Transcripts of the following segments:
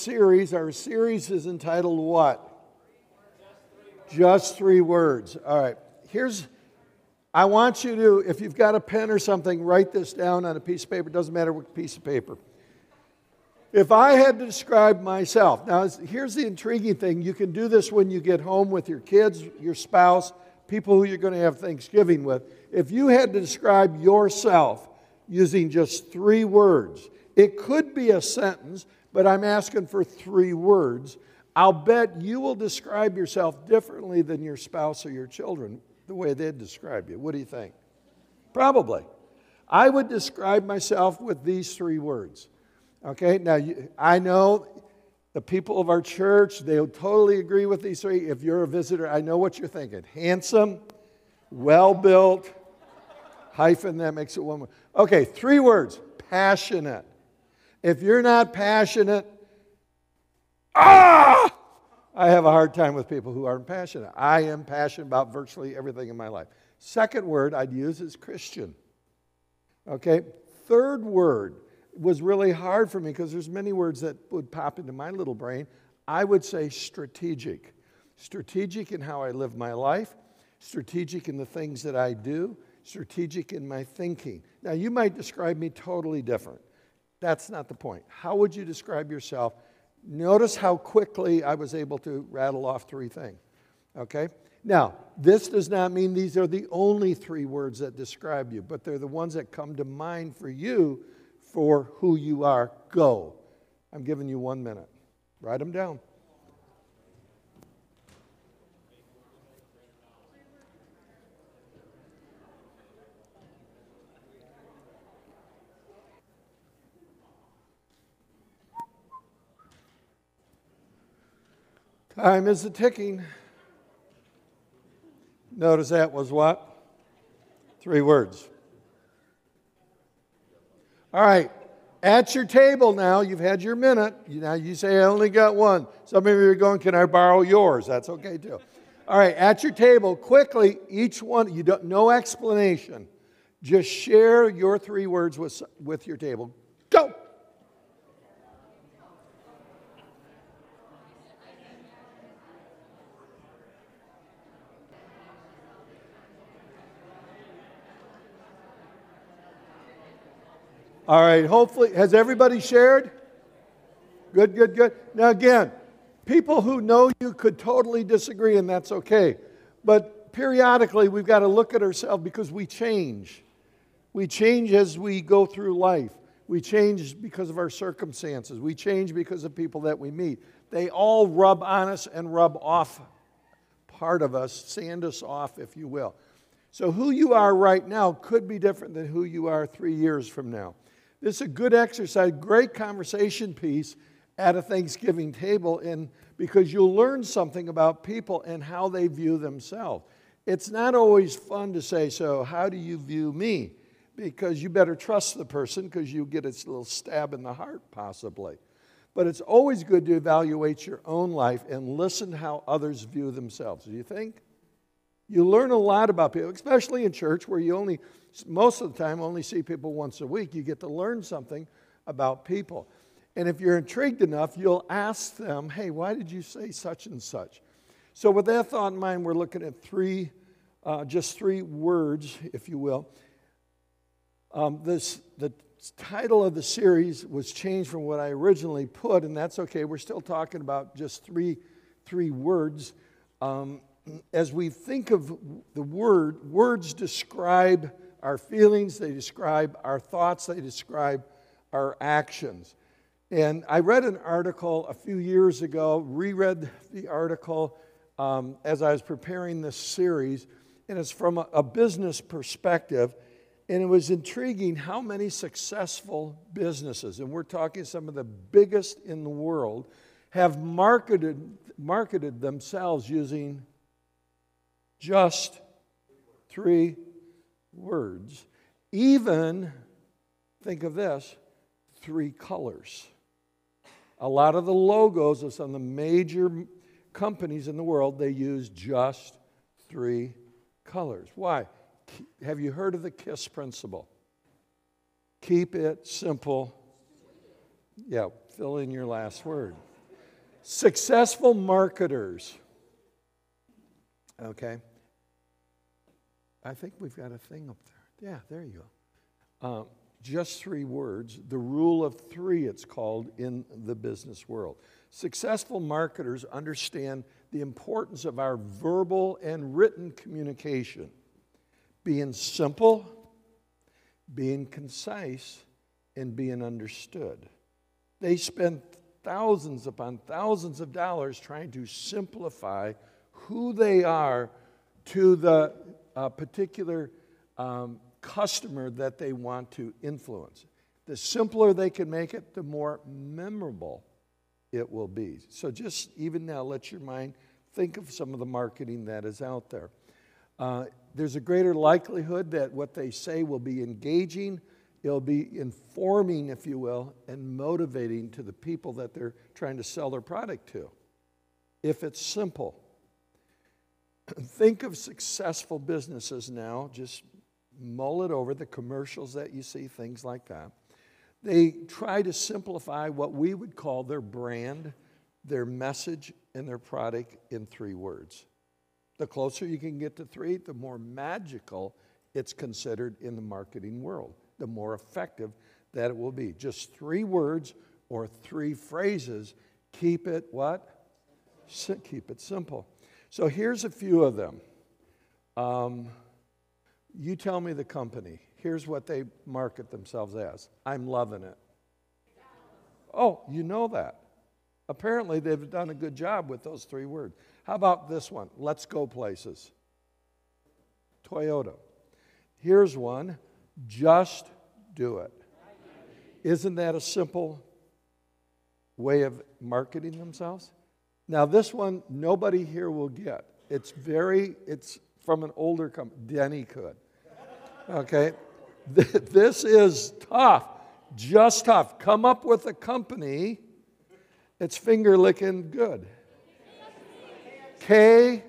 Our series is entitled what? Just three words. All right. I want you to, if you've got a pen or something, write this down on a piece of paper. It doesn't matter what piece of paper. If I had to describe myself, now here's the intriguing thing. You can do this when you get home with your kids, your spouse, people who you're going to have Thanksgiving with. If you had to describe yourself using just three words, it could be a sentence, but I'm asking for three words. I'll bet you will describe yourself differently than your spouse or your children, the way they'd describe you. What do you think? Probably. I would describe myself with these three words. Okay, now I know the people of our church, they'll totally agree with these three. If you're a visitor, I know what you're thinking. Handsome, well-built, hyphen, that makes it one word. Okay, three words. Passionate. If you're not passionate, I have a hard time with people who aren't passionate. I am passionate about virtually everything in my life. Second word I'd use is Christian. Okay, third word was really hard for me because there's many words that would pop into my little brain. I would say strategic. Strategic in how I live my life, strategic in the things that I do, strategic in my thinking. Now, you might describe me totally different. That's not the point. How would you describe yourself? Notice how quickly I was able to rattle off three things. Okay? Now, this does not mean these are the only three words that describe you, but they're the ones that come to mind for you for who you are. Go. I'm giving you 1 minute. Write them down. Time is ticking. Notice that was what? Three words. All right. At your table now, you've had your minute. Now you say, I only got one. Some of you are going, can I borrow yours? That's okay too. All right. At your table, quickly, each one, no explanation. Just share your three words with your table. Go. All right, hopefully, has everybody shared? Good, good, good. Now again, people who know you could totally disagree, and that's okay. But periodically, we've got to look at ourselves because we change. We change as we go through life. We change because of our circumstances. We change because of people that we meet. They all rub on us and rub off part of us, sand us off, if you will. So who you are right now could be different than who you are 3 years from now. This is a good exercise, great conversation piece at a Thanksgiving table, and because you'll learn something about people and how they view themselves. It's not always fun to say, so how do you view me? Because you better trust the person because you get a little stab in the heart possibly. But it's always good to evaluate your own life and listen to how others view themselves. Do you think? You learn a lot about people, especially in church where you most of the time only see people once a week. You get to learn something about people. And if you're intrigued enough, you'll ask them, hey, why did you say such and such? So with that thought in mind, we're looking at just three words, if you will. The title of the series was changed from what I originally put, and that's okay. We're still talking about just three words. As we think of the words describe our feelings, they describe our thoughts, they describe our actions. And I read an article a few years ago, reread the article as I was preparing this series, and it's from a business perspective, and it was intriguing how many successful businesses, and we're talking some of the biggest in the world, have marketed themselves using just three words. Even, think of this, three colors. A lot of the logos of some of the major companies in the world, they use just three colors. Why? Have you heard of the KISS principle? Keep it simple. Yeah, fill in your last word. Successful marketers. Okay. I think we've got a thing up there. Yeah, there you go. Just 3 words. The rule of 3, it's called in the business world. Successful marketers understand the importance of our verbal and written communication. Being simple, being concise, and being understood. They spend thousands upon thousands of dollars trying to simplify who they are to the particular customer that they want to influence. The simpler they can make it, the more memorable it will be. So just even now, let your mind think of some of the marketing that is out there. There's a greater likelihood that what they say will be engaging, it'll be informing, if you will, and motivating to the people that they're trying to sell their product to. If it's simple. Think of successful businesses now, just mull it over, the commercials that you see, things like that. They try to simplify what we would call their brand, their message, and their product in 3 words. The closer you can get to 3, the more magical it's considered in the marketing world, the more effective that it will be. Just 3 words or 3 phrases. Keep it what? Keep it simple. So here's a few of them. You tell me the company. Here's what they market themselves as. I'm loving it. Oh, you know that. Apparently, they've done a good job with those 3 words. How about this one? Let's go places. Toyota. Here's one. Just do it. Isn't that a simple way of marketing themselves? Now, this one, nobody here will get. It's from an older company. Denny could. Okay? This is tough. Just tough. Come up with a company. It's finger licking good. KFC.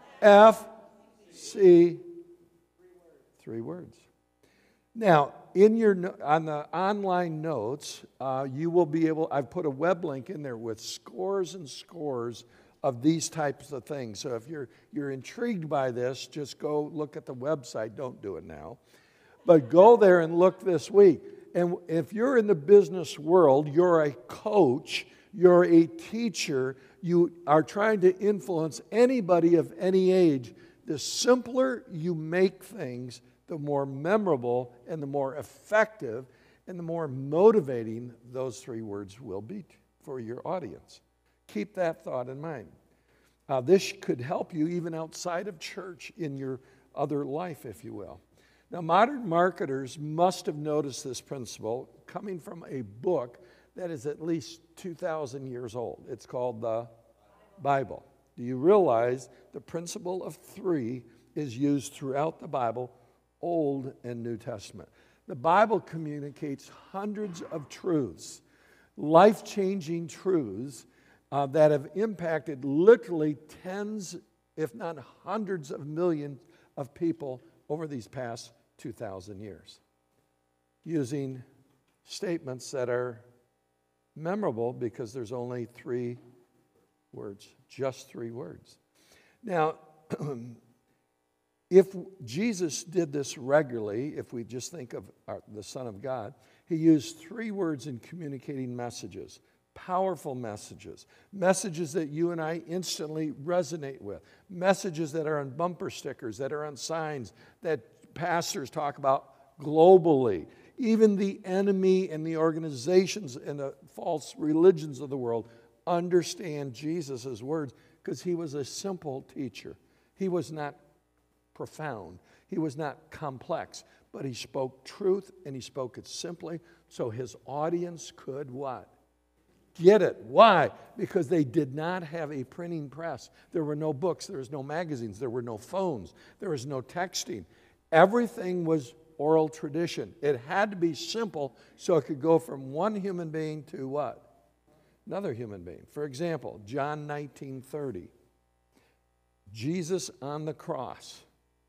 3 words. Now, on the online notes, you will be able, I've put a web link in there with scores and scores of these types of things. So if you're intrigued by this, just go look at the website. Don't do it now. But go there and look this week. And if you're in the business world, you're a coach, you're a teacher, you are trying to influence anybody of any age, the simpler you make things, the more memorable and the more effective and the more motivating those 3 words will be for your audience. Keep that thought in mind. This could help you even outside of church in your other life, if you will. Now, modern marketers must have noticed this principle coming from a book that is at least 2,000 years old. It's called the Bible. Do you realize the principle of 3 is used throughout the Bible, Old and New Testament? The Bible communicates hundreds of truths, life-changing truths that have impacted literally tens, if not hundreds of millions of people over these past 2,000 years, using statements that are memorable because there's only 3 words, just 3 words. Now, if Jesus did this regularly, if we just think of the Son of God, he used 3 words in communicating messages, powerful messages, messages that you and I instantly resonate with, messages that are on bumper stickers, that are on signs, that pastors talk about globally. Even the enemy and the organizations and the false religions of the world understand Jesus' words because he was a simple teacher. He was not profound. He was not complex, but he spoke truth and he spoke it simply so his audience could what? Get it. Why? Because they did not have a printing press. There were no books. There was no magazines. There were no phones. There was no texting. Everything was oral tradition. It had to be simple so it could go from one human being to what? Another human being. For example, John 19:30. Jesus on the cross.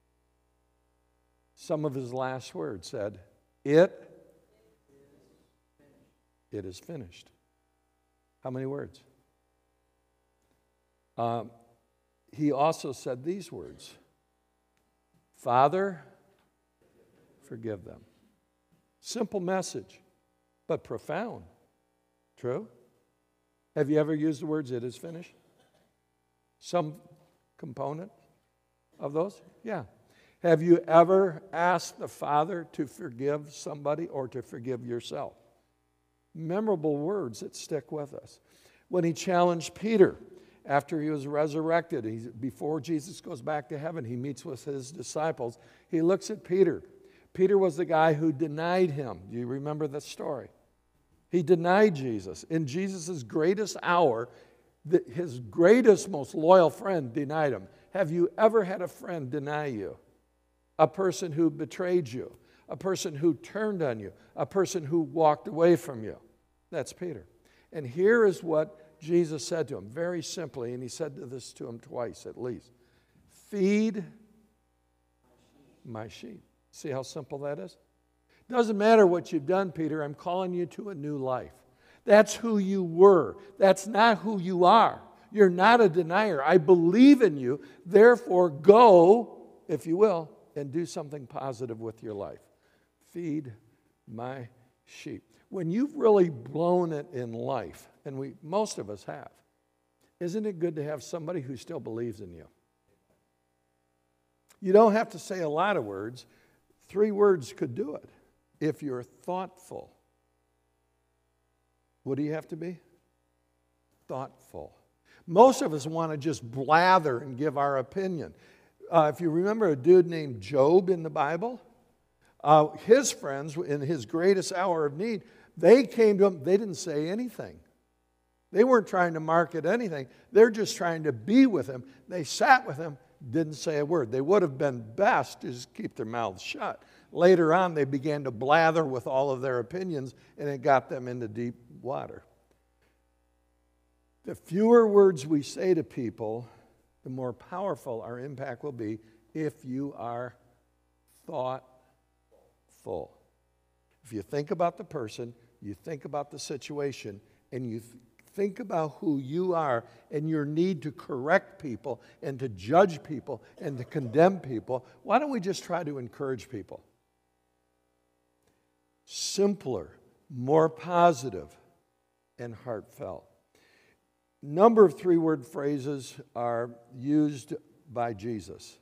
Some of his last words said, It is finished. How many words? he also said these words, Father, forgive them. Simple message, but profound. True? Have you ever used the words, it is finished? Some component of those? Yeah. Have you ever asked the Father to forgive somebody or to forgive yourself? Memorable words that stick with us. When he challenged Peter after he was resurrected, before Jesus goes back to heaven, he meets with his disciples. He looks at Peter. Peter was the guy who denied him. Do you remember the story? He denied Jesus. In Jesus' greatest hour, his greatest, most loyal friend denied him. Have you ever had a friend deny you? A person who betrayed you, a person who turned on you, a person who walked away from you. That's Peter. And here is what Jesus said to him, very simply, and he said this to him twice at least. Feed my sheep. See how simple that is? Doesn't matter what you've done, Peter. I'm calling you to a new life. That's who you were. That's not who you are. You're not a denier. I believe in you. Therefore, go, if you will, and do something positive with your life. Feed my sheep. When you've really blown it in life, and most of us have, isn't it good to have somebody who still believes in you? You don't have to say a lot of words. 3 words could do it. If you're thoughtful. What do you have to be? Thoughtful. Most of us want to just blather and give our opinion. If you remember a dude named Job in the Bible, his friends, in his greatest hour of need, they came to him, they didn't say anything. They weren't trying to market anything. They're just trying to be with him. They sat with him, didn't say a word. They would have been best to just keep their mouths shut. Later on, they began to blather with all of their opinions, and it got them into deep water. The fewer words we say to people, the more powerful our impact will be if you are thoughtful. If you think about the person, you think about the situation, and you think about who you are and your need to correct people and to judge people and to condemn people, why don't we just try to encourage people? Simpler, more positive, and heartfelt. Number of 3-word phrases are used by Jesus.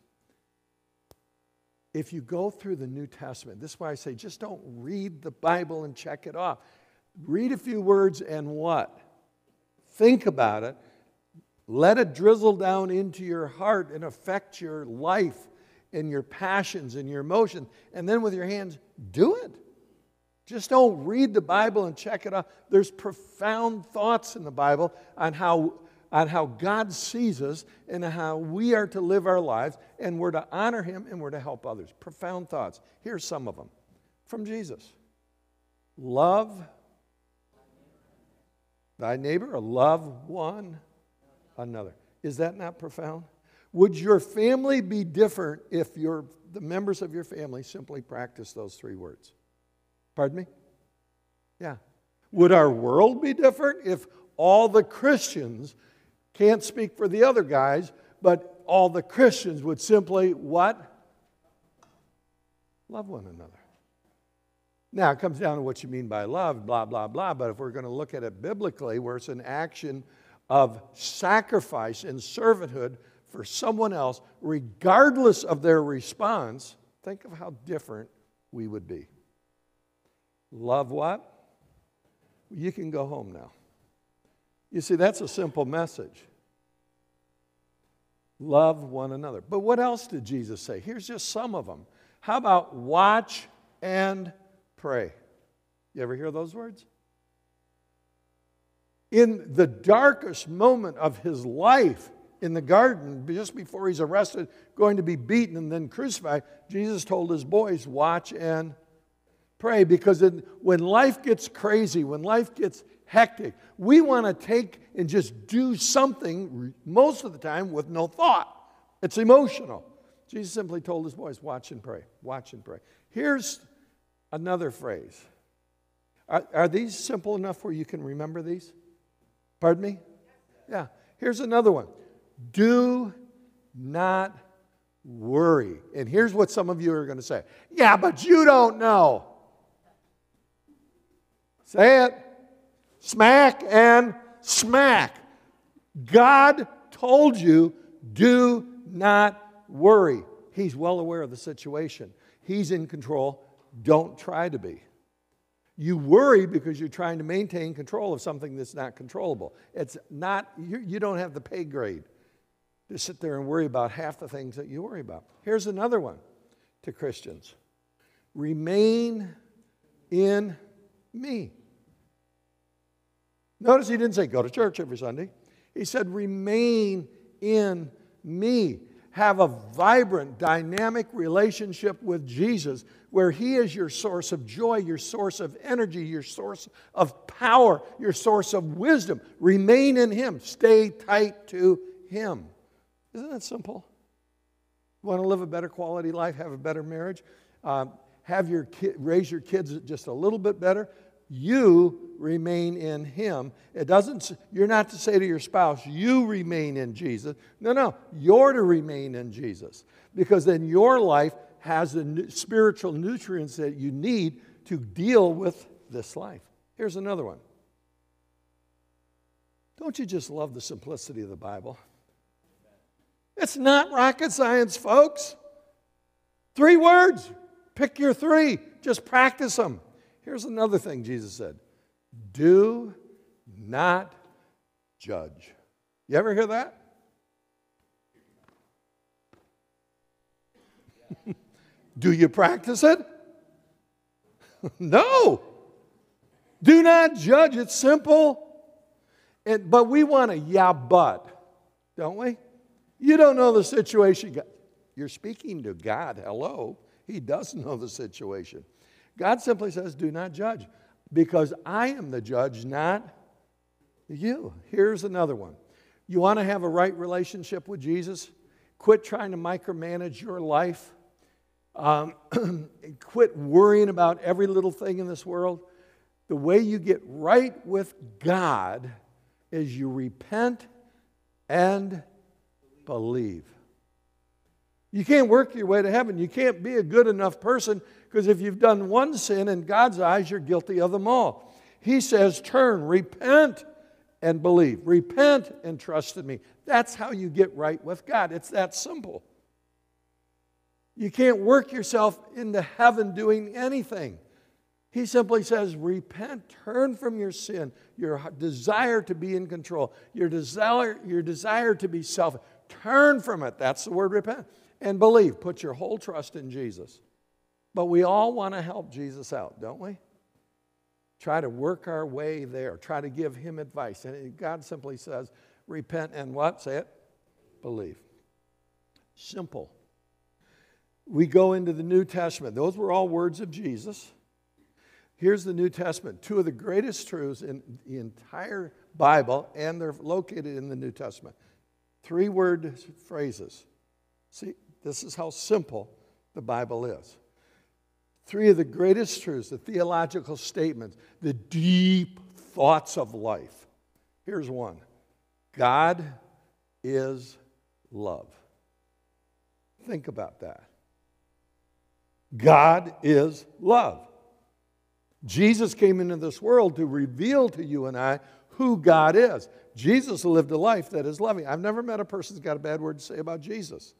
If you go through the New Testament, this is why I say just don't read the Bible and check it off. Read a few words and what? Think about it. Let it drizzle down into your heart and affect your life and your passions and your emotions. And then with your hands, do it. Just don't read the Bible and check it out. There's profound thoughts in the Bible on how God sees us and how we are to live our lives, and we're to honor Him and we're to help others. Profound thoughts. Here's some of them from Jesus. Love thy neighbor, or love one another. Is that not profound? Would your family be different if the members of your family simply practice those 3 words? Pardon me? Yeah. Would our world be different if all the Christians, can't speak for the other guys, but all the Christians would simply what? Love one another. Now, it comes down to what you mean by love, blah, blah, blah, but if we're going to look at it biblically, where it's an action of sacrifice and servanthood for someone else, regardless of their response, think of how different we would be. Love what? You can go home now. You see, that's a simple message. Love one another. But what else did Jesus say? Here's just some of them. How about watch and pray? You ever hear those words? In the darkest moment of his life in the garden, just before he's arrested, going to be beaten and then crucified, Jesus told his boys, watch and pray. Because when life gets crazy, when life gets hectic, we want to take and just do something most of the time with no thought. It's emotional. Jesus simply told his boys, watch and pray. Watch and pray. Here's another phrase. Are these simple enough where you can remember these? Pardon me? Yeah. Here's another one. Do not worry. And here's what some of you are going to say. Yeah, but you don't know. Say it. Smack and smack. God told you, do not worry. He's well aware of the situation. He's in control. Don't try to be. You worry because you're trying to maintain control of something that's not controllable. It's not, you don't have the pay grade to sit there and worry about half the things that you worry about. Here's another one to Christians. Remain in me. Notice he didn't say go to church every Sunday. He said remain in me. Have a vibrant, dynamic relationship with Jesus where he is your source of joy, your source of energy, your source of power, your source of wisdom. Remain in him. Stay tight to him. Isn't that simple? You want to live a better quality life, have a better marriage, raise your kids just a little bit better? You remain in him. You're not to say to your spouse, you remain in Jesus. No, you're to remain in Jesus. Because then your life has the spiritual nutrients that you need to deal with this life. Here's another one. Don't you just love the simplicity of the Bible? It's not rocket science, folks. 3 words. Pick your 3. Just practice them. Here's another thing Jesus said. Do not judge. You ever hear that? Do you practice it? No. Do not judge. It's simple. But we want a yeah, but, don't we? You don't know the situation. You're speaking to God. Hello. He does know the situation. God simply says, do not judge, because I am the judge, not you. Here's another one. You want to have a right relationship with Jesus? Quit trying to micromanage your life. Quit worrying about every little thing in this world. The way you get right with God is you repent and believe. You can't work your way to heaven. You can't be a good enough person, because if you've done one sin, in God's eyes, you're guilty of them all. He says, turn, repent, and believe. Repent and trust in me. That's how you get right with God. It's that simple. You can't work yourself into heaven doing anything. He simply says, repent, turn from your sin, your desire to be in control, your desire to be selfish. Turn from it. That's the word repent. And believe. Put your whole trust in Jesus. But we all want to help Jesus out, don't we? Try to work our way there. Try to give him advice. And God simply says, repent and what? Say it. Believe. Simple. We go into the New Testament. Those were all words of Jesus. Here's the New Testament. 2 of the greatest truths in the entire Bible, and they're located in the New Testament. 3-word phrases. See, this is how simple the Bible is. 3 of the greatest truths, the theological statements, the deep thoughts of life. Here's one. God is love. Think about that. God is love. Jesus came into this world to reveal to you and I who God is. Jesus lived a life that is loving. I've never met a person who's got a bad word to say about Jesus.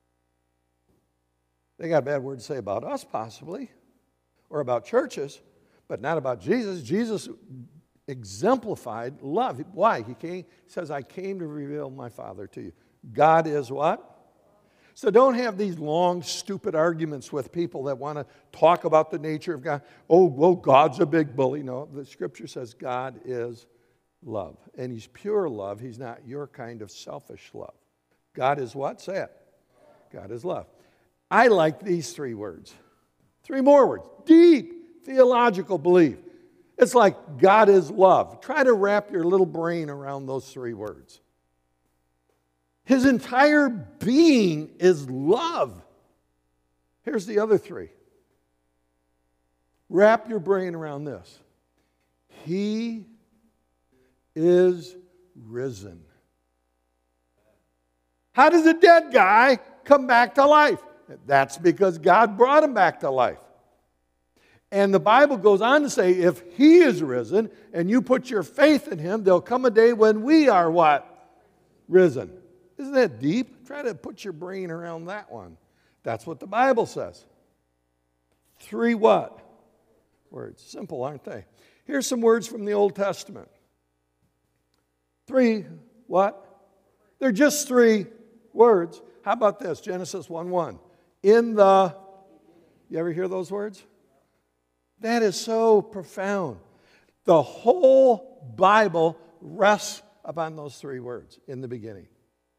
They got a bad word to say about us, possibly, or about churches, but not about Jesus. Jesus exemplified love. Why? He says, I came to reveal my Father to you. God is what? So don't have these long, stupid arguments with people that want to talk about the nature of God. Oh, well, God's a big bully. No, the Scripture says God is love. And he's pure love. He's not your kind of selfish love. God is what? Say it. God is love. I like these 3 words. 3 more words. Deep theological belief. It's like God is love. Try to wrap your little brain around those 3 words. His entire being is love. Here's the other 3. Wrap your brain around this. He is risen. How does a dead guy come back to life? That's because God brought him back to life. And the Bible goes on to say, if he is risen and you put your faith in him, there'll come a day when we are what? Risen. Isn't that deep? Try to put your brain around that one. That's what the Bible says. 3 what? Words. Simple, aren't they? Here's some words from the Old Testament. 3 what? They're just 3 words. How about this? Genesis 1:1. In the, you ever hear those words? That is so profound. The whole Bible rests upon those 3 words, in the beginning.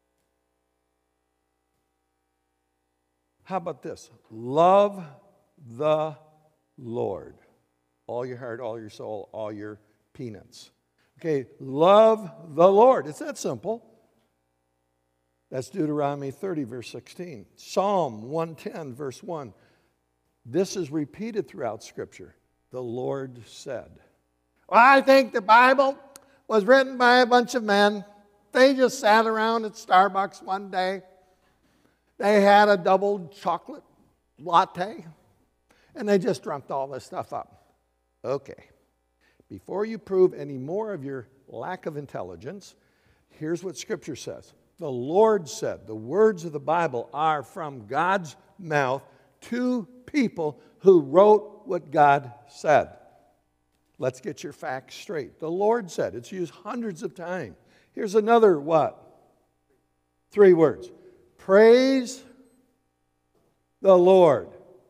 How about this? Love the Lord. All your heart, all your soul, all your peanuts. Okay, love the Lord. It's that simple. That's Deuteronomy 30, verse 16. Psalm 110, verse 1. This is repeated throughout Scripture. The Lord said. Well, I think the Bible was written by a bunch of men. They just sat around at Starbucks one day. They had a double chocolate latte, and they just drunk all this stuff up. Okay. Before you prove any more of your lack of intelligence, here's what Scripture says. The Lord said, the words of the Bible are from God's mouth to people who wrote what God said. Let's get your facts straight. The Lord said. It's used hundreds of times. Here's another what? 3 words. Praise the Lord.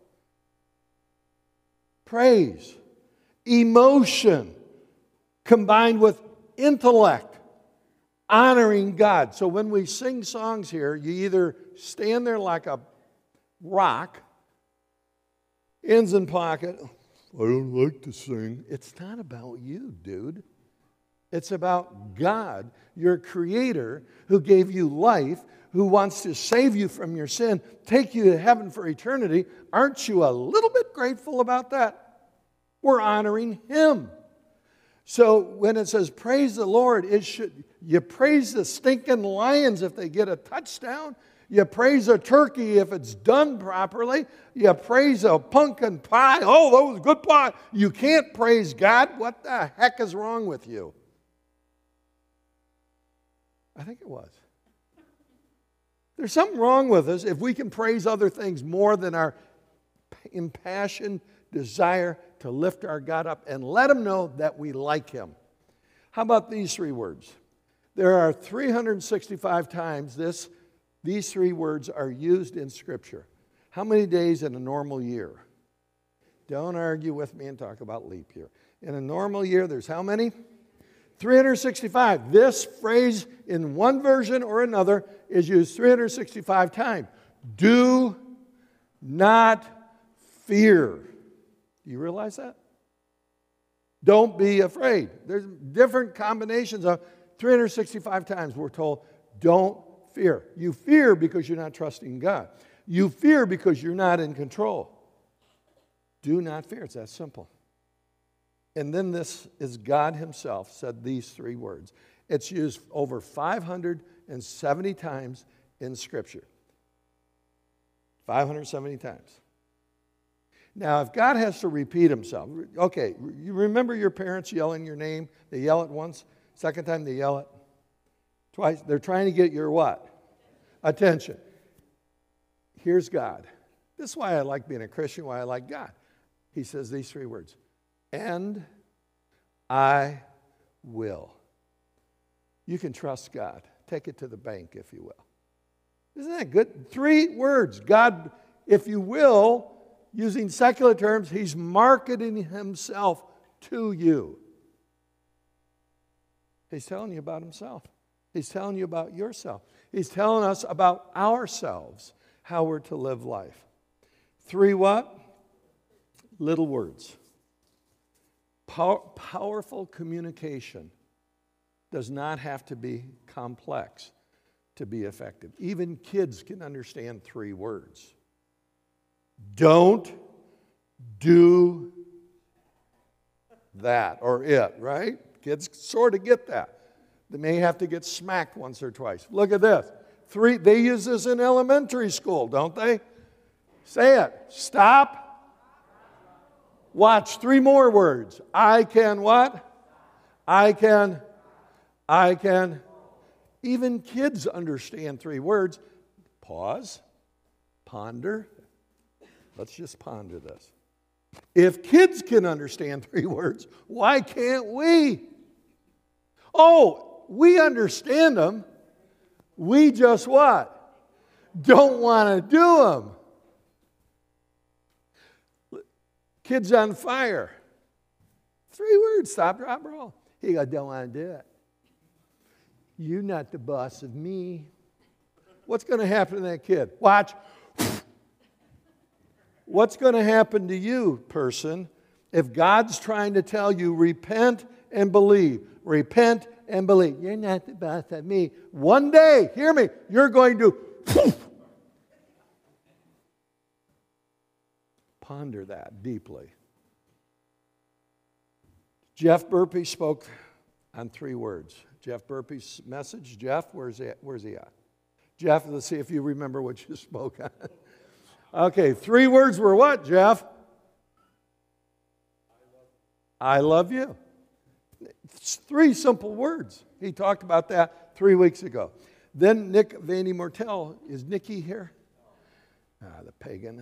Praise. Emotion combined with intellect. Honoring God. So when we sing songs here, you either stand there like a rock, ends in pocket. I don't like to sing. It's not about you, dude. It's about God, your creator, who gave you life, who wants to save you from your sin, take you to heaven for eternity. Aren't you a little bit grateful about that? We're honoring him. So when it says praise the Lord, it should, you praise the stinking Lions if they get a touchdown. You praise a turkey if it's done properly. You praise a pumpkin pie. Oh, that was good pie. You can't praise God. What the heck is wrong with you? I think it was. There's something wrong with us if we can praise other things more than our impassioned desire to lift our God up and let him know that we like him. How about these 3 words? There are 365 times these 3 words are used in Scripture. How many days in a normal year? Don't argue with me and talk about leap year. In a normal year, there's how many? 365. This phrase in one version or another is used 365 times. Do not fear. Do you realize that? Don't be afraid. There's different combinations of 365 times we're told, don't fear. You fear because you're not trusting God. You fear because you're not in control. Do not fear. It's that simple. And then this is God himself said these 3 words. It's used over 570 times in Scripture. 570 times. Now, if God has to repeat himself, okay, you remember your parents yelling your name? They yell it once. Second time they yell it twice. They're trying to get your what? Attention. Here's God. This is why I like being a Christian, why I like God. He says these 3 words. And I will. You can trust God. Take it to the bank, if you will. Isn't that good? 3 words. God, if you will, using secular terms, he's marketing himself to you. He's telling you about himself. He's telling you about yourself. He's telling us about ourselves, how we're to live life. 3 what? Little words. Powerful communication does not have to be complex to be effective. Even kids can understand 3 words. Don't do that or it, right? Kids sort of get that. They may have to get smacked once or twice. Look at this. Three, they use this in elementary school, don't they? Say it. Stop. Watch. 3 more words. I can what? I can. Even kids understand 3 words. Pause. Ponder. Let's just ponder this. If kids can understand 3 words, why can't we? Oh, we understand them. We just what? Don't want to do them. Kids on fire. 3 words, stop, drop, roll. He goes, don't want to do it. You're not the boss of me. What's going to happen to that kid? Watch. What's going to happen to you, person, if God's trying to tell you, repent and believe. Repent and believe. You're not the boss of me. One day, hear me, you're going to ponder that deeply. Jeff Burpee spoke on 3 words. Jeff Burpee's message. Jeff, where's he at? Jeff, let's see if you remember what you spoke on. Okay, 3 words were what, Jeff? I love you. It's 3 simple words. He talked about that 3 weeks ago. Then Nick Vandy Mortel, is Nicky here? The pagan.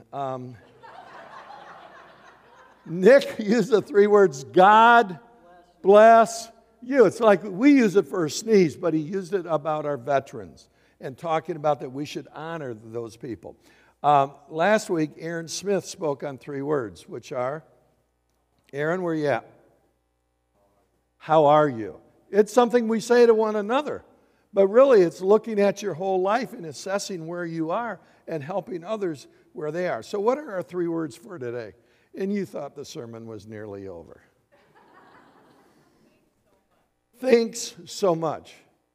Nick used the 3 words, God bless you. It's like we use it for a sneeze, but he used it about our veterans and talking about that we should honor those people. Last week, Aaron Smith spoke on 3 words, which are, Aaron, where you at? How are you? It's something we say to one another, but really it's looking at your whole life and assessing where you are and helping others where they are. So what are our 3 words for today? And you thought the sermon was nearly over. Thanks so much.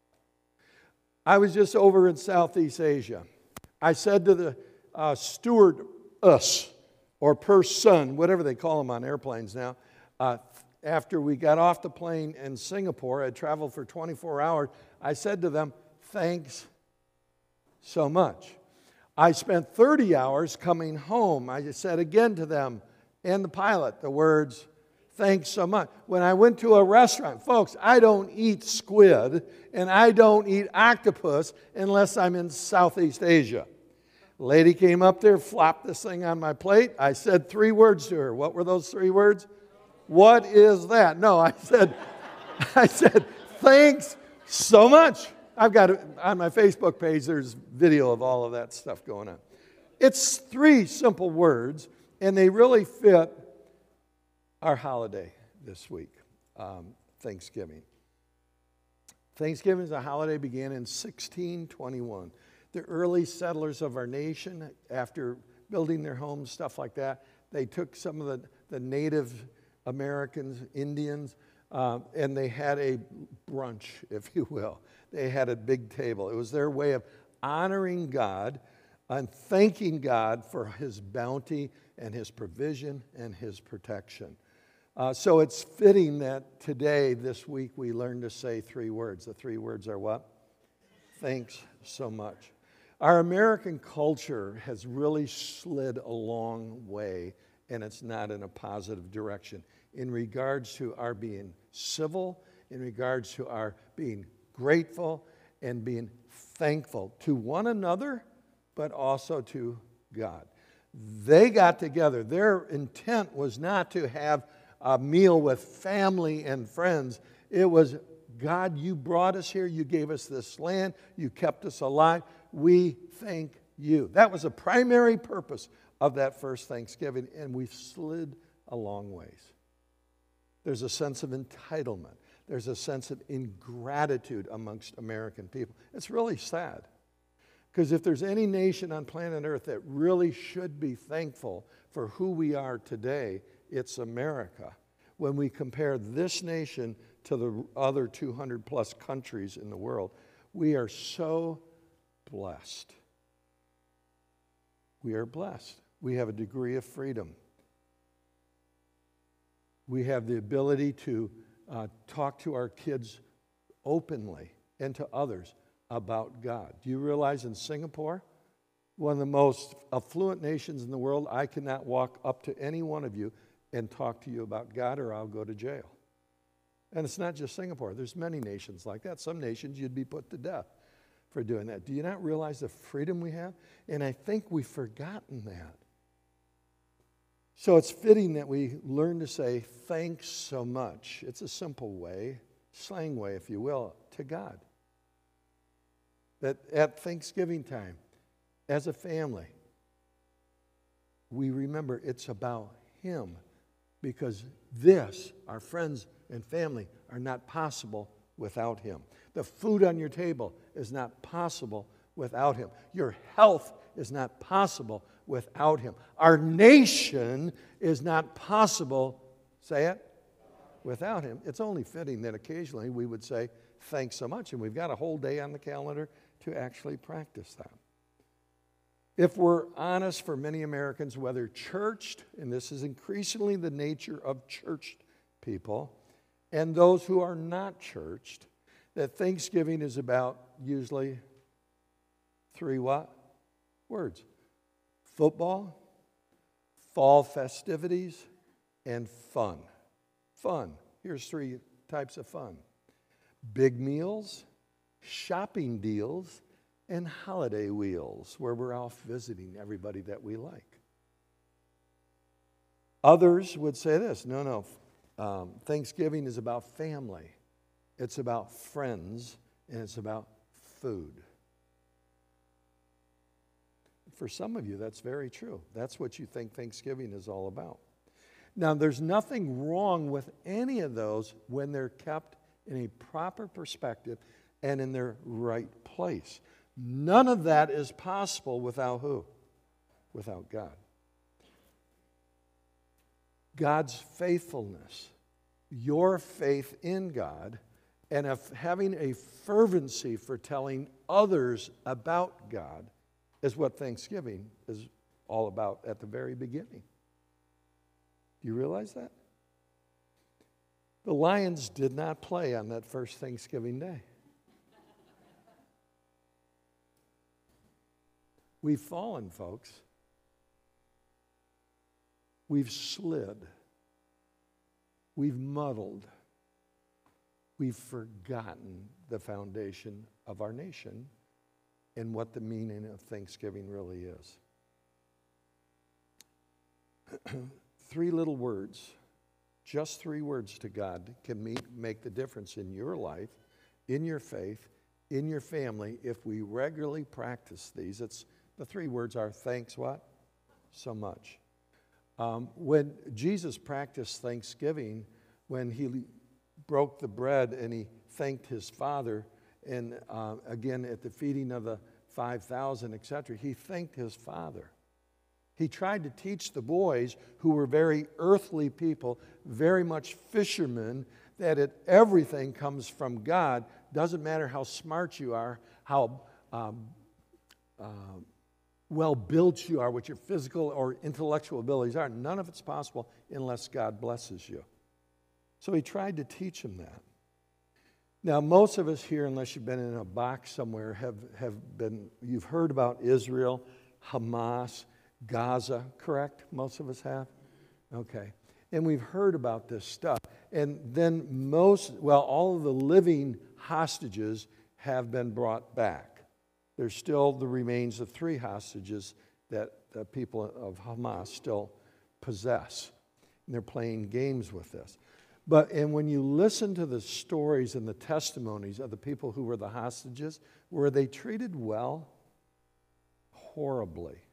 I was just over in Southeast Asia. I said to the stewardess or person, whatever they call them on airplanes now, after we got off the plane in Singapore, I traveled for 24 hours, I said to them, thanks so much. I spent 30 hours coming home. I just said again to them and the pilot the words, thanks so much. When I went to a restaurant, folks, I don't eat squid and I don't eat octopus unless I'm in Southeast Asia. Lady came up there, flopped this thing on my plate. I said 3 words to her. What were those 3 words? What is that? No, I said, thanks so much. I've got it on my Facebook page. There's video of all of that stuff going on. It's 3 simple words, and they really fit our holiday this week, Thanksgiving. Thanksgiving is a holiday began in 1621. The early settlers of our nation, after building their homes, stuff like that, they took some of the Native Americans, Indians, and they had a brunch, if you will. They had a big table. It was their way of honoring God and thanking God for His bounty and His provision and His protection. So it's fitting that today, this week, we learn to say 3 words. The 3 words are what? Thanks so much. Our American culture has really slid a long way, and it's not in a positive direction in regards to our being civil, in regards to our being grateful and being thankful to one another, but also to God. They got together. Their intent was not to have a meal with family and friends. It was, God, you brought us here. You gave us this land. You kept us alive. We thank you. That was a primary purpose of that first Thanksgiving, and we've slid a long ways. There's a sense of entitlement. There's a sense of ingratitude amongst American people. It's really sad. Because if there's any nation on planet Earth that really should be thankful for who we are today, it's America. When we compare this nation to the other 200 plus countries in the world, we are so blessed. We are blessed. We have a degree of freedom. We have the ability to talk to our kids openly and to others about God. Do you realize in Singapore, one of the most affluent nations in the world, I cannot walk up to any one of you and talk to you about God or I'll go to jail. And it's not just Singapore. There's many nations like that. Some nations you'd be put to death for doing that. Do you not realize the freedom we have? And I think we've forgotten that. So it's fitting that we learn to say thanks so much. It's a simple way, slang way, if you will, to God. That at Thanksgiving time, as a family, we remember it's about Him, because this, our friends and family, are not possible without Him. The food on your table is not possible without Him. Your health is not possible without Him. Our nation is not possible, say it, without Him. It's only fitting that occasionally we would say, thanks so much, and we've got a whole day on the calendar to actually practice that. If we're honest, for many Americans, whether churched, and this is increasingly the nature of churched people, and those who are not churched, that Thanksgiving is about usually 3 what? Words. Football, fall festivities, and fun. Fun. Here's 3 types of fun. Big meals, shopping deals, and holiday wheels, where we're off visiting everybody that we like. Others would say this, no, Thanksgiving is about family. It's about friends, and it's about food. For some of you, that's very true. That's what you think Thanksgiving is all about. Now, there's nothing wrong with any of those when they're kept in a proper perspective and in their right place. None of that is possible without who? Without God. God's faithfulness, your faith in God, and having a fervency for telling others about God is what Thanksgiving is all about at the very beginning. Do you realize that? The Lions did not play on that first Thanksgiving Day. We've fallen, folks. We've slid. We've muddled. We've forgotten the foundation of our nation and what the meaning of Thanksgiving really is. 3 little words, just 3 words to God can make the difference in your life, in your faith, in your family, if we regularly practice these. The 3 words are thanks what? So much. When Jesus practiced Thanksgiving, when He broke the bread and He thanked His Father, and again at the feeding of the 5,000, etc., He thanked His Father. He tried to teach the boys, who were very earthly people, very much fishermen, that everything comes from God. Doesn't matter how smart you are, how well-built you are, what your physical or intellectual abilities are. None of it's possible unless God blesses you. So He tried to teach them that. Now, most of us here, unless you've been in a box somewhere, you've heard about Israel, Hamas, Gaza, correct? Most of us have? Okay. And we've heard about this stuff. And then all of the living hostages have been brought back. There's still the remains of 3 hostages that the people of Hamas still possess. And they're playing games with this. And when you listen to the stories and the testimonies of the people who were the hostages, were they treated well? Horribly.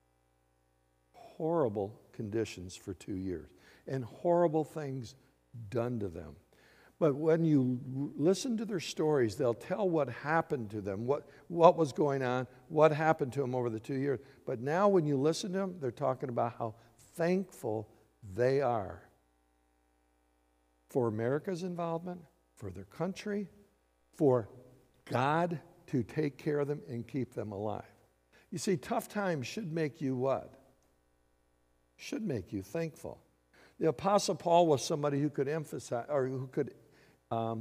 Horrible conditions for 2 years. And horrible things done to them. But when you listen to their stories, they'll tell what happened to them, what was going on, what happened to them over the 2 years. But now when you listen to them, they're talking about how thankful they are for America's involvement, for their country, for God to take care of them and keep them alive. You see, tough times should make you what? Should make you thankful. The Apostle Paul was somebody who could emphasize, or who could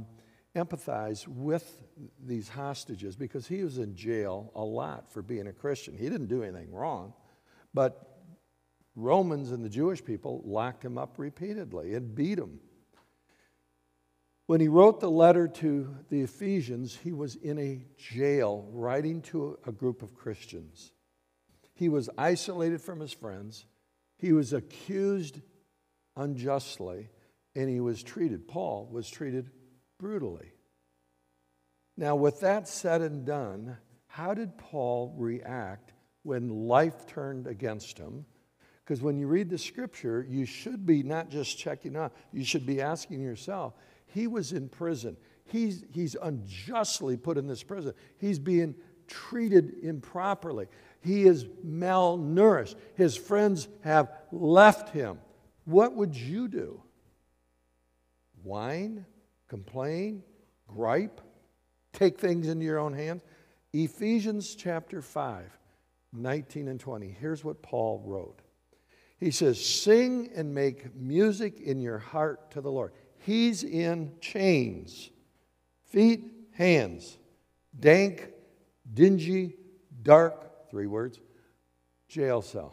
empathize with these hostages because he was in jail a lot for being a Christian. He didn't do anything wrong, but Romans and the Jewish people locked him up repeatedly and beat him. When he wrote the letter to the Ephesians, he was in a jail writing to a group of Christians. He was isolated from his friends. He was accused unjustly, and he was treated, Paul was treated brutally. Now, with that said and done, how did Paul react when life turned against him? Because when you read the scripture, you should be not just checking out, you should be asking yourself, he was in prison. He's unjustly put in this prison. He's being treated improperly. He is malnourished. His friends have left him. What would you do? Whine? Complain? Gripe? Take things into your own hands? Ephesians chapter 5, 19 and 20. Here's what Paul wrote. He says, sing and make music in your heart to the Lord. He's in chains, feet, hands, dank, dingy, dark, 3 words, jail cell.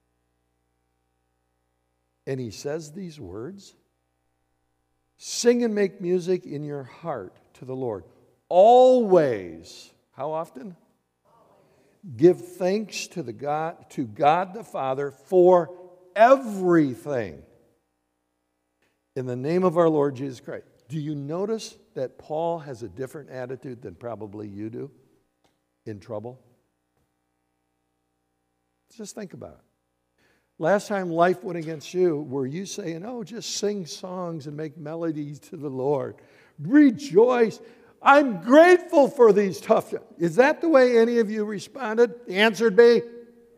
And he says these words, sing and make music in your heart to the Lord. Always, how often? Give thanks to God the Father for everything in the name of our Lord Jesus Christ. Do you notice that Paul has a different attitude than probably you do in trouble? Just think about it. Last time life went against you, were you saying, oh, just sing songs and make melodies to the Lord? Rejoice. I'm grateful for these tough times. Is that the way any of you responded? The answer would be,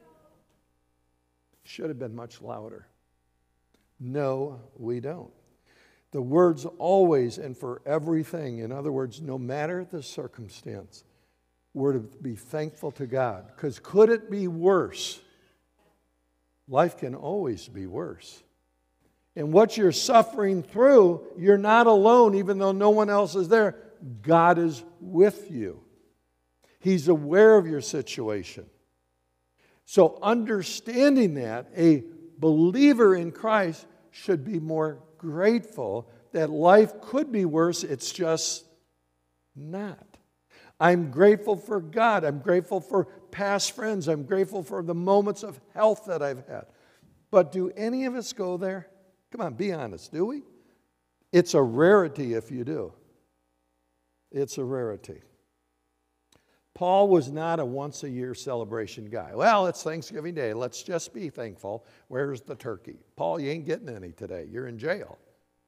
should have been much louder. No, we don't. The words always and for everything, in other words, no matter the circumstance, we're to be thankful to God. Because could it be worse? Life can always be worse. And what you're suffering through, you're not alone, even though no one else is there. God is with you. He's aware of your situation. So understanding that, a believer in Christ should be more grateful that life could be worse. It's just not. I'm grateful for God. I'm grateful for past friends. I'm grateful for the moments of health that I've had. But do any of us go there? Come on, be honest, do we? It's a rarity if you do. It's a rarity. Paul was not a once-a-year celebration guy. Well, it's Thanksgiving Day. Let's just be thankful. Where's the turkey? Paul, you ain't getting any today. You're in jail.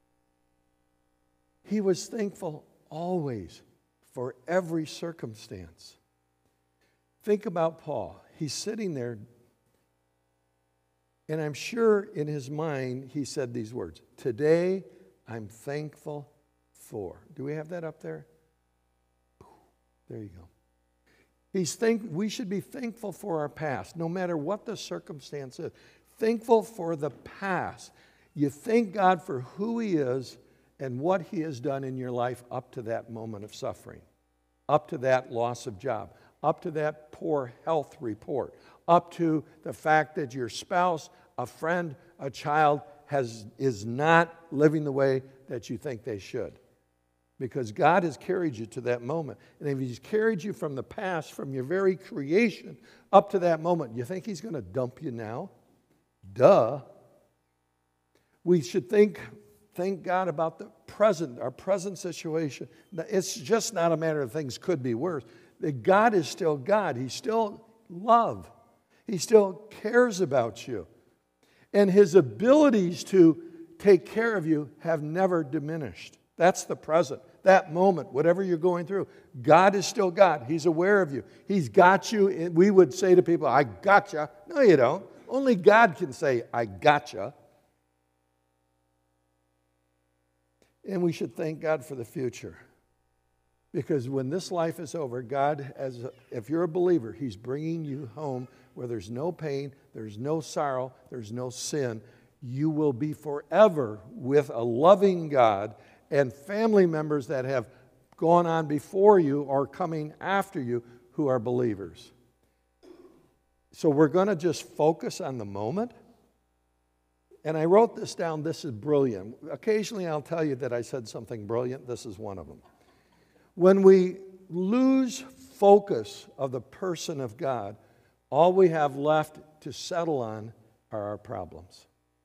He was thankful always for every circumstance. Think about Paul. He's sitting there, and I'm sure in his mind he said these words, today I'm thankful for. Do we have that up there? There you go. We should be thankful for our past, no matter what the circumstance is. Thankful for the past. You thank God for who He is and what He has done in your life up to that moment of suffering, up to that loss of job, up to that poor health report, up to the fact that your spouse, a friend, a child is not living the way that you think they should. Because God has carried you to that moment. And if He's carried you from the past, from your very creation, up to that moment, you think He's going to dump you now? Duh. We should thank God about the present, our present situation. It's just not a matter of things could be worse. That God is still God. He's still love. He still cares about you. And His abilities to take care of you have never diminished. That's the present. That moment, whatever you're going through, God is still God. He's aware of you. He's got you. We would say to people, I gotcha. No, you don't. Only God can say, I gotcha. And we should thank God for the future. Because when this life is over, God, if you're a believer, He's bringing you home where there's no pain, there's no sorrow, there's no sin. You will be forever with a loving God and family members that have gone on before you or coming after you who are believers. So we're going to just focus on the moment. And I wrote this down. This is brilliant. Occasionally I'll tell you that I said something brilliant. This is one of them. When we lose focus of the person of God, all we have left to settle on are our problems.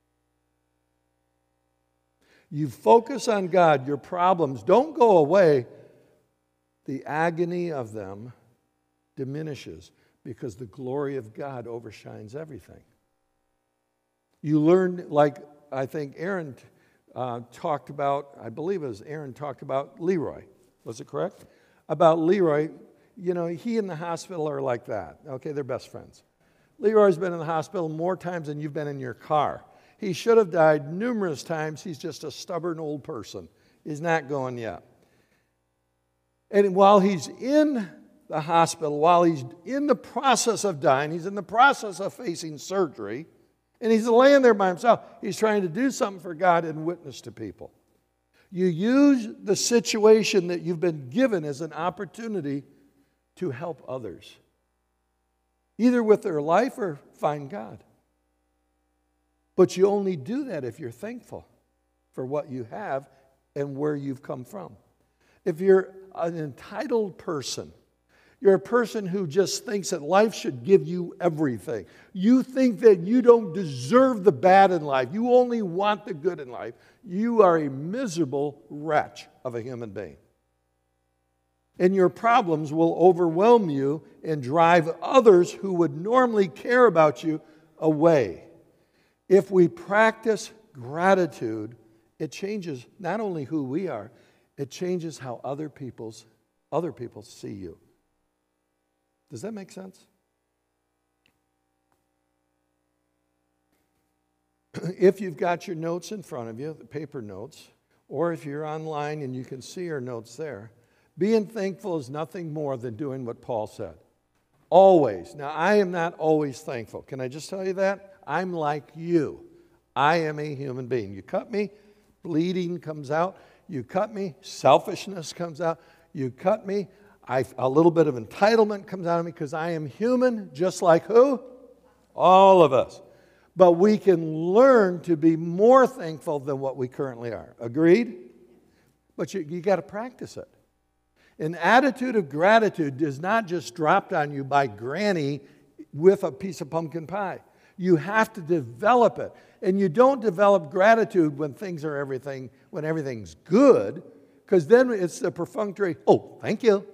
You focus on God, your problems don't go away. The agony of them diminishes because the glory of God overshines everything. You learn, like I think Aaron talked about, I believe it was Aaron talked about Leroy. Was it correct? About Leroy, you know, he and the hospital are like that. Okay, they're best friends. Leroy's been in the hospital more times than you've been in your car. He should have died numerous times. He's just a stubborn old person. He's not going yet. And while he's in the hospital, while he's in the process of dying, he's in the process of facing surgery, and he's laying there by himself. He's trying to do something for God and witness to people. You use the situation that you've been given as an opportunity to help others, either with their life or find God. But you only do that if you're thankful for what you have and where you've come from. If you're an entitled person, you're a person who just thinks that life should give you everything. You think that you don't deserve the bad in life. You only want the good in life. You are a miserable wretch of a human being. And your problems will overwhelm you and drive others who would normally care about you away. If we practice gratitude, it changes not only who we are, it changes how other people see you. Does that make sense? If you've got your notes in front of you, the paper notes, or if you're online and you can see your notes there, being thankful is nothing more than doing what Paul said. Always. Now, I am not always thankful. Can I just tell you that? I'm like you. I am a human being. You cut me, bleeding comes out. You cut me, selfishness comes out. You cut me, a little bit of entitlement comes out of me because I am human, just like who? All of us. But we can learn to be more thankful than what we currently are. Agreed? But you got to practice it. An attitude of gratitude is not just dropped on you by Granny with a piece of pumpkin pie. You have to develop it. And you don't develop gratitude when when everything's good, because then it's the perfunctory, oh, thank you.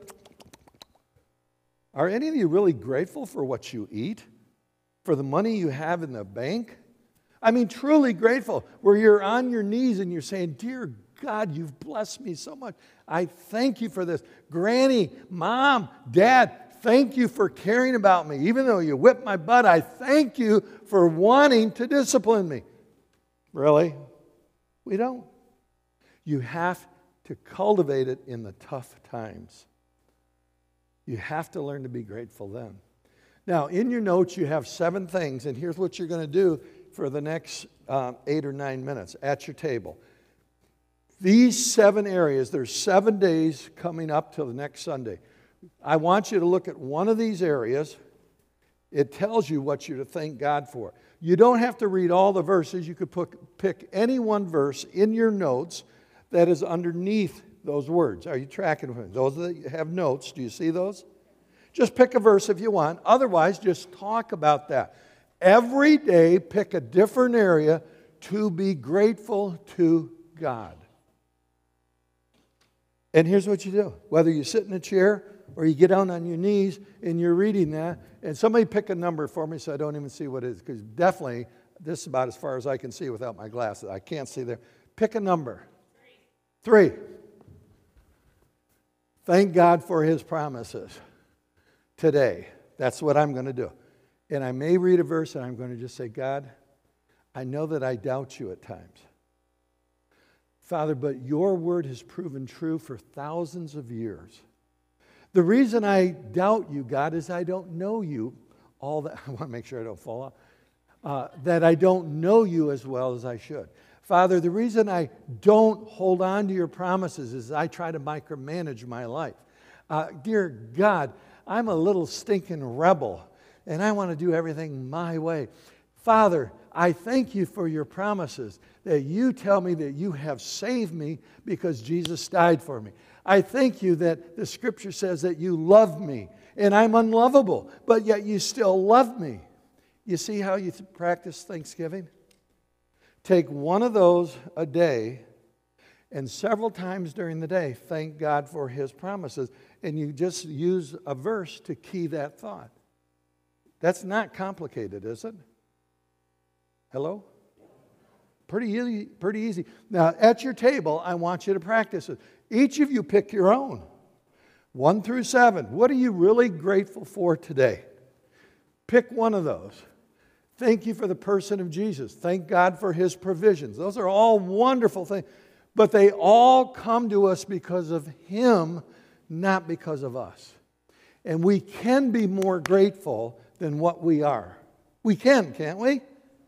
Are any of you really grateful for what you eat? For the money you have in the bank? I mean, truly grateful, where you're on your knees and you're saying, dear God, you've blessed me so much. I thank you for this. Granny, Mom, Dad, thank you for caring about me. Even though you whipped my butt, I thank you for wanting to discipline me. Really? We don't. You have to cultivate it in the tough times. You have to learn to be grateful then. Now, in your notes, you have 7 things, and here's what you're going to do for the next 8 or 9 minutes at your table. These 7 areas, there's 7 days coming up till the next Sunday. I want you to look at one of these areas. It tells you what you're to thank God for. You don't have to read all the verses. You could pick any one verse in your notes that is underneath those words. Are you tracking with me? Those that have notes, do you see those? Just pick a verse if you want. Otherwise, just talk about that. Every day, pick a different area to be grateful to God. And here's what you do. Whether you sit in a chair or you get down on your knees and you're reading that, and somebody pick a number for me so I don't even see what it is, because definitely this is about as far as I can see without my glasses. I can't see there. Pick a number. 3. Thank God for His promises today. That's what I'm going to do. And I may read a verse and I'm going to just say, God, I know that I doubt you at times. Father, but your word has proven true for thousands of years. The reason I doubt you, God, is I don't know you all that. I want to make sure I don't fall off. That I don't know you as well as I should. Father, the reason I don't hold on to your promises is I try to micromanage my life. Dear God, I'm a little stinking rebel, and I want to do everything my way. Father, I thank you for your promises, that you tell me that you have saved me because Jesus died for me. I thank you that the Scripture says that you love me, and I'm unlovable, but yet you still love me. You see how you practice Thanksgiving? Take one of those a day, and several times during the day, thank God for His promises. And you just use a verse to key that thought. That's not complicated, is it? Hello? Pretty easy, pretty easy. Now, at your table, I want you to practice it. Each of you pick your own. 1 through 7. What are you really grateful for today? Pick one of those. Thank you for the person of Jesus. Thank God for His provisions. Those are all wonderful things. But they all come to us because of Him, not because of us. And we can be more grateful than what we are. We can, can't we?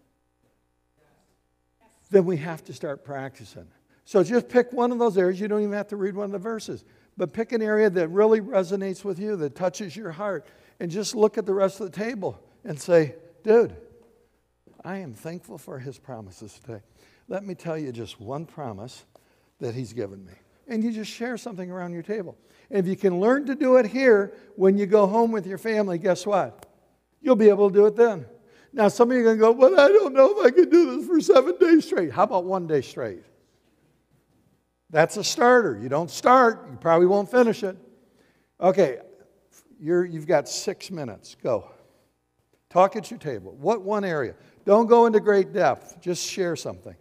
Then we have to start practicing. So just pick one of those areas. You don't even have to read one of the verses. But pick an area that really resonates with you, that touches your heart. And just look at the rest of the table and say, dude, I am thankful for His promises today. Let me tell you just one promise that He's given me. And you just share something around your table. And if you can learn to do it here when you go home with your family, guess what? You'll be able to do it then. Now, some of you are going to go, well, I don't know if I can do this for 7 days straight. How about 1 day straight? That's a starter. You don't start, you probably won't finish it. Okay, you've got 6 minutes. Go. Talk at your table. What one area? Don't go into great depth. Just share something.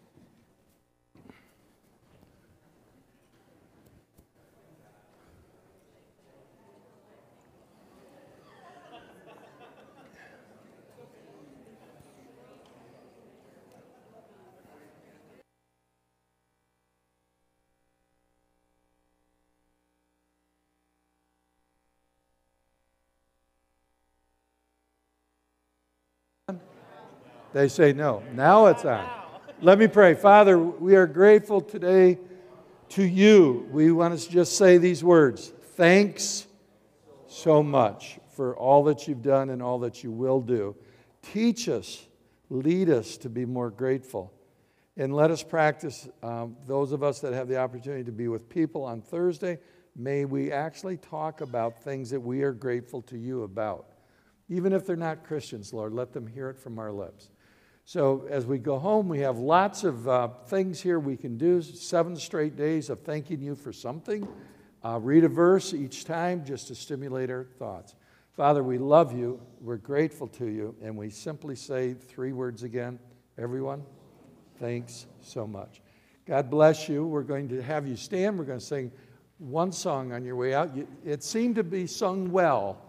They say no. Now it's on. Let me pray. Father, we are grateful today to you. We want to just say these words. Thanks so much for all that you've done and all that you will do. Teach us, lead us to be more grateful. And let us practice, those of us that have the opportunity to be with people on Thursday, may we actually talk about things that we are grateful to you about. Even if they're not Christians, Lord, let them hear it from our lips. So as we go home, we have lots of things here we can do. 7 straight days of thanking you for something. Read a verse each time just to stimulate our thoughts. Father, we love you. We're grateful to you. And we simply say 3 words again. Everyone, thanks so much. God bless you. We're going to have you stand. We're going to sing one song on your way out. It seemed to be sung well.